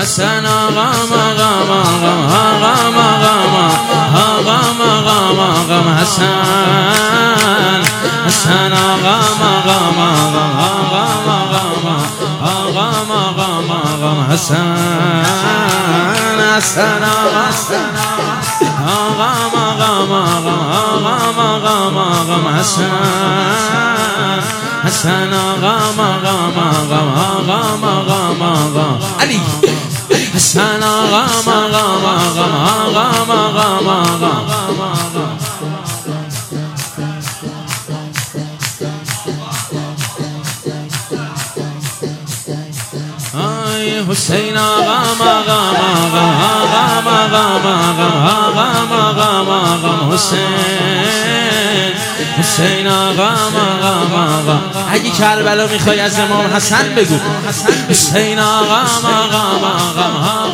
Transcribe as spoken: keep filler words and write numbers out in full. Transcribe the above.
حسن آقا مقام آقا آقا مقام آقا مقام آقا حسن حسن آقا مقام آقا آقا مقام آقا مقام آقا حسن حسن آقا آقا مقام آقا آقا مقام آقا حسن حسن آقا مقام آقا آقا مقام آقا علی حسن آقا مقام آقا آقا مقام آقا حسین آقا مقام آقا آقا مقام آقا آقا مقام آقا حسین حسین آقا مقام آقا اگه کربلا میخوای از امام حسن بگو حسین آقا مقام آقا